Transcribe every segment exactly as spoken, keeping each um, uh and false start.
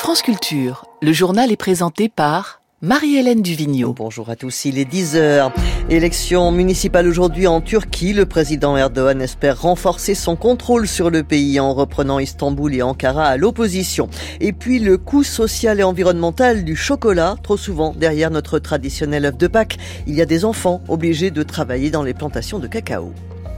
France Culture, le journal est présenté par Marie-Hélène Duvigneau. Bonjour à tous, il est dix heures. Élection municipale aujourd'hui en Turquie. Le président Erdogan espère renforcer son contrôle sur le pays en reprenant Istanbul et Ankara à l'opposition. Et puis le coût social et environnemental du chocolat. Trop souvent, derrière notre traditionnel œuf de Pâques, il y a des enfants obligés de travailler dans les plantations de cacao.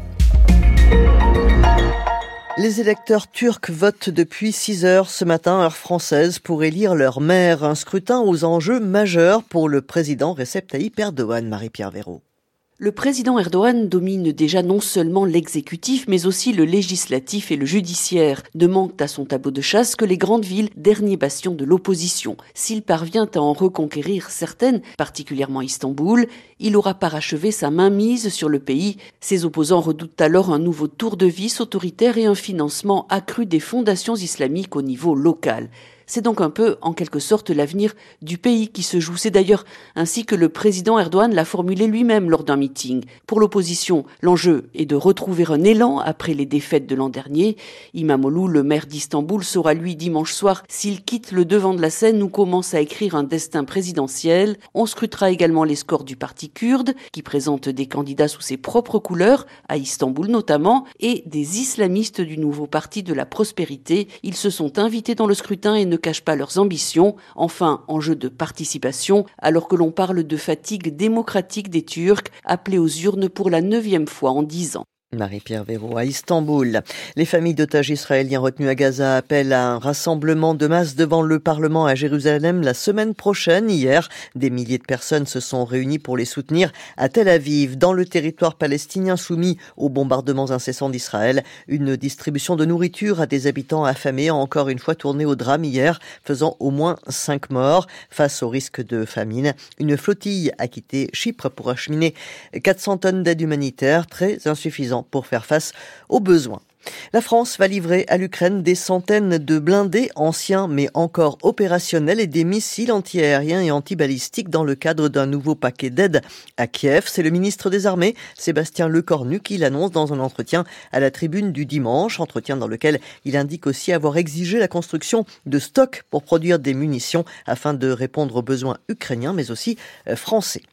Les électeurs turcs votent depuis six heures ce matin, heure française, pour élire leur maire. Un scrutin aux enjeux majeurs pour le président Recep Tayyip Erdogan. Marie-Pierre Véraud. Le président Erdogan domine déjà non seulement l'exécutif, mais aussi le législatif et le judiciaire. Ne manquent à son tableau de chasse que les grandes villes, dernier bastion de l'opposition. S'il parvient à en reconquérir certaines, particulièrement Istanbul, il aura parachevé sa mainmise sur le pays. Ses opposants redoutent alors un nouveau tour de vis autoritaire et un financement accru des fondations islamiques au niveau local. C'est donc un peu, en quelque sorte, l'avenir du pays qui se joue. C'est d'ailleurs ainsi que le président Erdogan l'a formulé lui-même lors d'un meeting. Pour l'opposition, l'enjeu est de retrouver un élan après les défaites de l'an dernier. İmamoğlu, le maire d'Istanbul, saura lui dimanche soir s'il quitte le devant de la scène ou commence à écrire un destin présidentiel. On scrutera également les scores du parti kurde, qui présente des candidats sous ses propres couleurs, à Istanbul notamment, et des islamistes du nouveau parti de la prospérité. Ils se sont invités dans le scrutin et ne cachent pas leurs ambitions. Enfin, enjeu de participation, alors que l'on parle de fatigue démocratique des Turcs, appelés aux urnes pour la neuvième fois en dix ans. Marie-Pierre Véraud à Istanbul. Les familles d'otages israéliens retenus à Gaza appellent à un rassemblement de masse devant le Parlement à Jérusalem la semaine prochaine. Hier, des milliers de personnes se sont réunies pour les soutenir à Tel Aviv. Dans le territoire palestinien soumis aux bombardements incessants d'Israël, une distribution de nourriture à des habitants affamés a encore une fois tourné au drame hier, faisant au moins cinq morts. Face au risque de famine, une flottille a quitté Chypre pour acheminer quatre cents tonnes d'aide humanitaire, très insuffisant pour faire face aux besoins. La France va livrer à l'Ukraine des centaines de blindés anciens mais encore opérationnels et des missiles antiaériens et antibalistiques dans le cadre d'un nouveau paquet d'aide à Kiev. C'est le ministre des Armées, Sébastien Lecornu, qui l'annonce dans un entretien à la Tribune du dimanche, entretien dans lequel il indique aussi avoir exigé la construction de stocks pour produire des munitions afin de répondre aux besoins ukrainiens mais aussi français.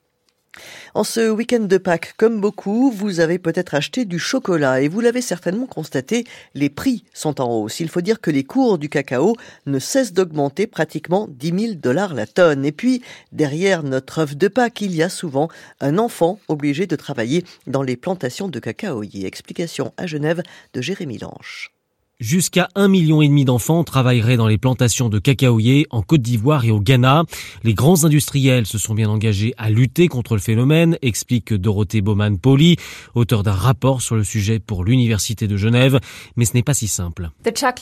En ce week-end de Pâques, comme beaucoup, vous avez peut-être acheté du chocolat et vous l'avez certainement constaté, les prix sont en hausse. Il faut dire que les cours du cacao ne cessent d'augmenter, pratiquement dix mille dollars la tonne. Et puis, derrière notre œuf de Pâques, il y a souvent un enfant obligé de travailler dans les plantations de cacaoyers. Explication à Genève de Jérémy Lanche. Jusqu'à un million et demi d'enfants travailleraient dans les plantations de cacaoyers en Côte d'Ivoire et au Ghana. Les grands industriels se sont bien engagés à lutter contre le phénomène, explique Dorothée Baumann-Poli, auteur d'un rapport sur le sujet pour l'Université de Genève. Mais ce n'est pas si simple.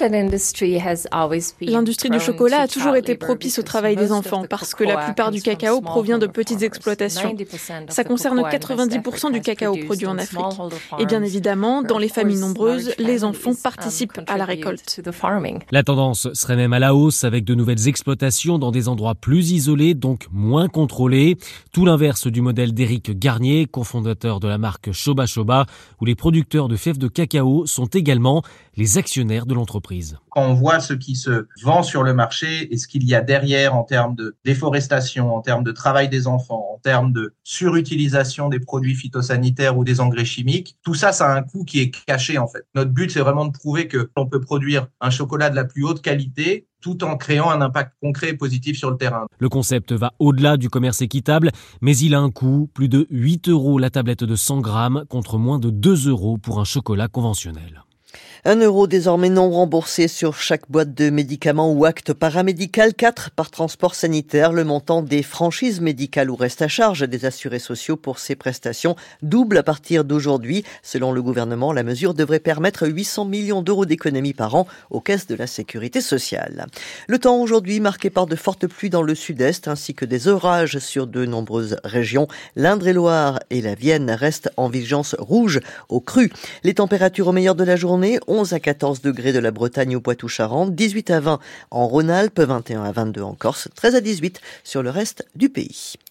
L'industrie du chocolat a toujours été propice au travail des enfants parce que la plupart du cacao provient de petites exploitations. Ça concerne quatre-vingt-dix pour cent du cacao produit en Afrique. Et bien évidemment, dans les familles nombreuses, les enfants participent à la récolte. La tendance serait même à la hausse avec de nouvelles exploitations dans des endroits plus isolés, donc moins contrôlés. Tout l'inverse du modèle d'Éric Garnier, cofondateur de la marque Choba Choba, où les producteurs de fèves de cacao sont également les actionnaires de l'entreprise. Quand on voit ce qui se vend sur le marché et ce qu'il y a derrière en termes de déforestation, en termes de travail des enfants, en termes de surutilisation des produits phytosanitaires ou des engrais chimiques, tout ça, ça a un coût qui est caché en fait. Notre but, c'est vraiment de prouver que on peut produire un chocolat de la plus haute qualité tout en créant un impact concret et positif sur le terrain. Le concept va au-delà du commerce équitable, mais il a un coût, plus de huit euros la tablette de cent grammes contre moins de deux euros pour un chocolat conventionnel. Un euro désormais non remboursé sur chaque boîte de médicaments ou acte paramédical, quatre par transport sanitaire. Le montant des franchises médicales ou reste à charge des assurés sociaux pour ces prestations double à partir d'aujourd'hui. Selon le gouvernement, la mesure devrait permettre huit cents millions d'euros d'économies par an aux caisses de la sécurité sociale. Le temps aujourd'hui marqué par de fortes pluies dans le sud-est ainsi que des orages sur de nombreuses régions. L'Indre-et-Loire et la Vienne restent en vigilance rouge au cru. Les températures au meilleur de la journée, onze à quatorze degrés de la Bretagne au Poitou-Charentes, dix-huit à vingt en Rhône-Alpes, vingt et un à vingt-deux en Corse, treize à dix-huit sur le reste du pays.